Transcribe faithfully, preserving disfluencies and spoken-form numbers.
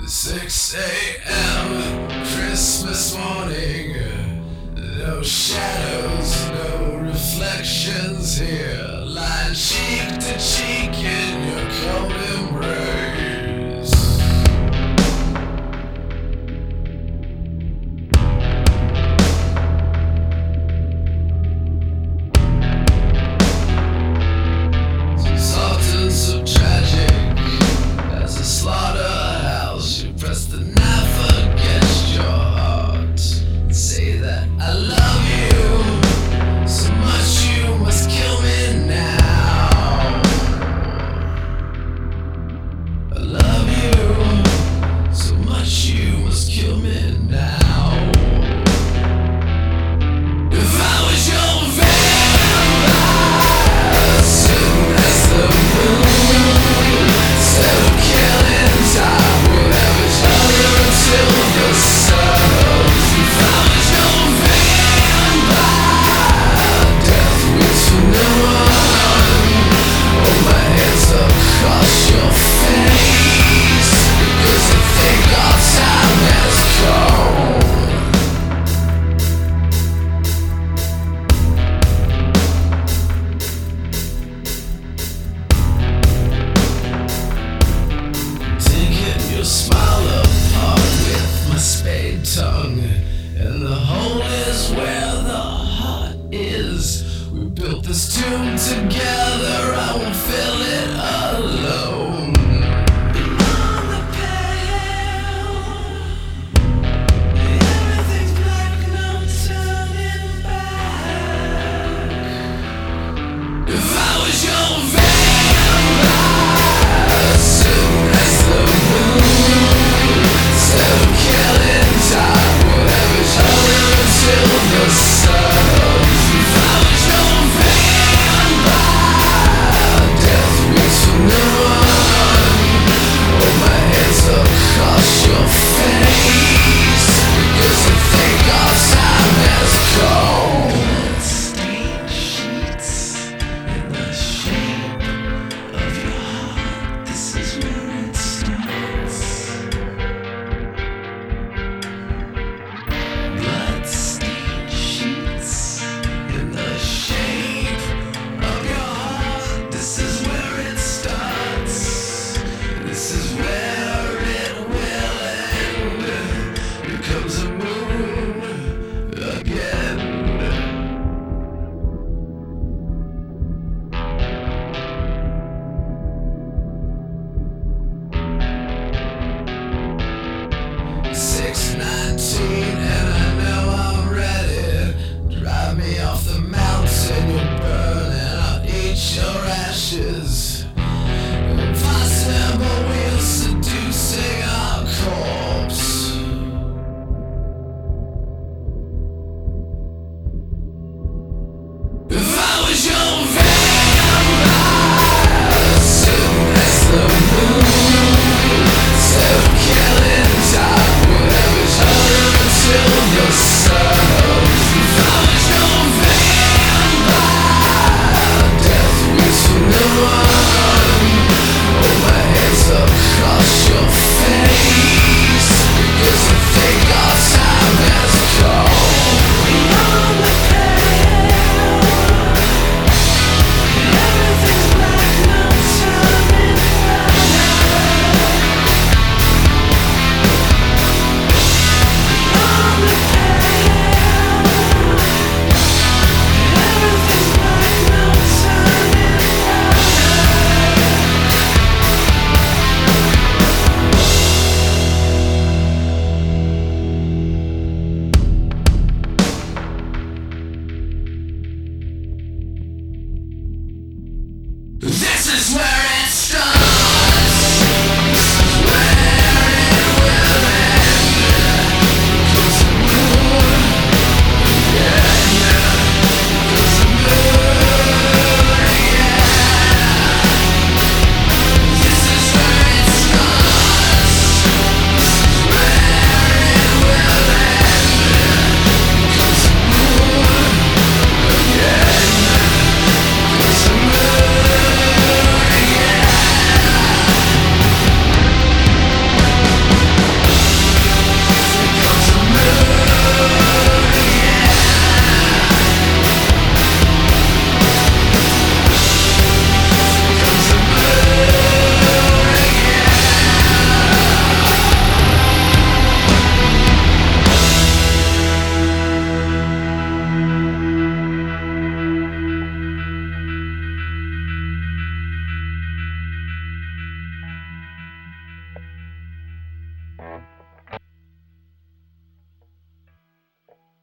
six a.m. Christmas morning. No shadows, no reflections here. Lying cheek to cheek in your cold embrace. Something so tragic as a slaughterhouse. You press the knife against your heart and say that I love you so much you must kill me now. I love you so much you must kill me now. If I was your vampire, sitting as the moon, instead of killing time, we'll have each other until the sun. If I was your vampire, death waits for no one. Hold my hands across your face, because I think our time has come. Taking your smile apart with my spade tongue, and the hole is where the heart is. We built this tomb together, I won't fill it